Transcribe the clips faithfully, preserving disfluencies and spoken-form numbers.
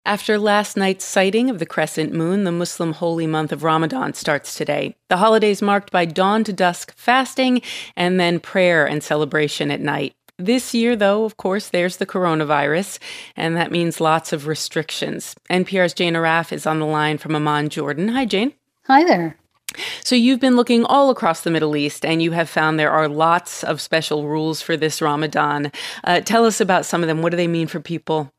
After last night's sighting of the crescent moon, the Muslim holy month of Ramadan starts today. The holiday is marked by dawn to dusk fasting and then prayer and celebration at night. This year, though, of course, there's the coronavirus, and that means lots of restrictions. N P R's Jane Arraf is on the line from Amman, Jordan. Hi, Jane. Hi there. So you've been looking all across the Middle East, and you have found there are lots of special rules for this Ramadan. Uh, tell us about some of them. What do they mean for people?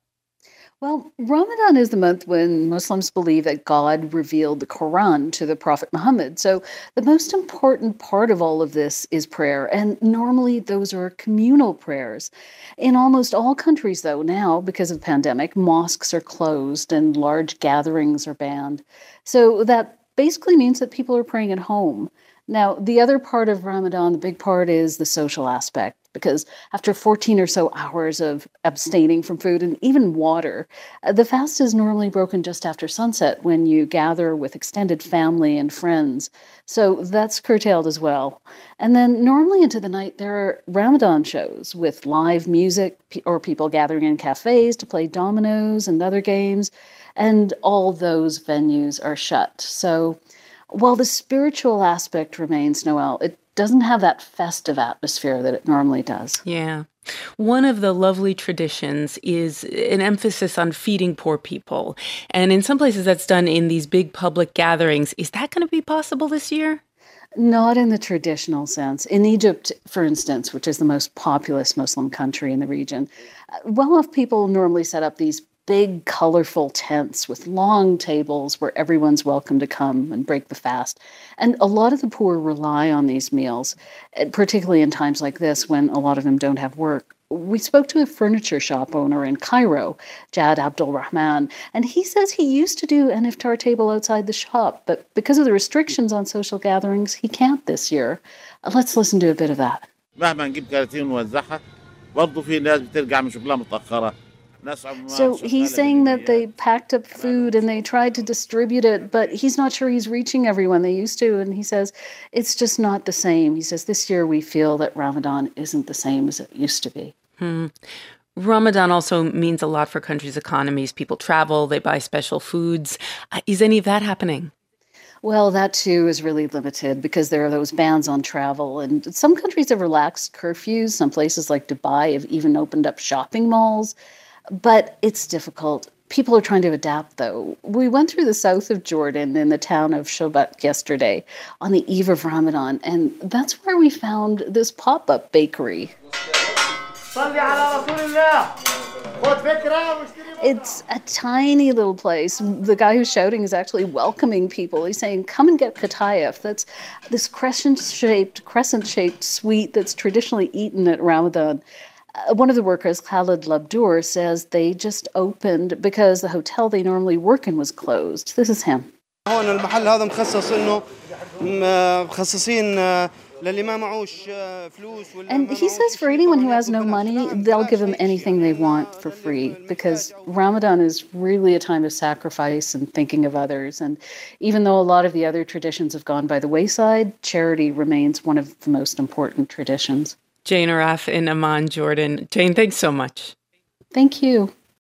Well, Ramadan is the month when Muslims believe that God revealed the Quran to the Prophet Muhammad. So, the most important part of all of this is prayer. And normally, those are communal prayers. In almost all countries, though, now, because of the pandemic, mosques are closed and large gatherings are banned. So, that basically means that people are praying at home. Now, the other part of Ramadan, the big part, is the social aspect, because after fourteen or so hours of abstaining from food and even water, uh, the fast is normally broken just after sunset when you gather with extended family and friends. So that's curtailed as well. And then normally into the night, there are Ramadan shows with live music pe- or people gathering in cafes to play dominoes and other games, and all those venues are shut. So while the spiritual aspect remains, Noel, it doesn't have that festive atmosphere that it normally does. Yeah. One of the lovely traditions is an emphasis on feeding poor people. And in some places that's done in these big public gatherings. Is that going to be possible this year? Not in the traditional sense. In Egypt, for instance, which is the most populous Muslim country in the region, uh, well-off people normally set up these big, colorful tents with long tables where everyone's welcome to come and break the fast. And a lot of the poor rely on these meals, eh, particularly in times like this when a lot of them don't have work. We spoke to a furniture shop owner in Cairo, Jad Abdul Rahman, and he says he used to do an iftar table outside the shop, but because of the restrictions on social gatherings, he can't this year. Uh, Let's listen to a bit of that. مهما نجيب كراتين ونوزعها برضه في ناس بترجع من شغلها متأخرة ناس عمال So he's شغالة saying that باليوميات they packed up food and they tried to distribute it, but he's not sure he's reaching everyone they used to. And he says it's just not the same. He says this year we feel that Ramadan isn't the same as it used to be. Hmm. Ramadan also means a lot for countries' economies. People travel, they buy special foods. Uh, Is any of that happening? Well, that too is really limited because there are those bans on travel. And some countries have relaxed curfews. Some places like Dubai have even opened up shopping malls. But it's difficult. People are trying to adapt, though. We went through the south of Jordan in the town of Shobat yesterday on the eve of Ramadan, and that's where we found this pop up bakery. صلي على رسول الله خد فكرة واشتري بكرة It's a tiny little place. The guy who's shouting is actually welcoming people. He's saying, "Come and get katayef." That's this crescent-shaped, crescent-shaped sweet that's traditionally eaten at Ramadan. Uh, one of the workers, Khalid Labdour, says they just opened because the hotel they normally work in was closed. This is him. هون المحل هذا مخصص انه م- مخصصين آه، للي ما معوش آه، فلوس ولا And ما he معوش says for شيء anyone طبعا who has ياكل no ببلاش. money, نعم they'll ببلاش give them أي شيء anything they يعني want آه، for free لل- because للمساكين. Ramadan is really a time of sacrifice and thinking of others. And even though a lot of the other traditions have gone by the wayside, charity remains one of the most important traditions. Jane Arraf in Amman, Jordan. Jane, thanks so much. Thank you.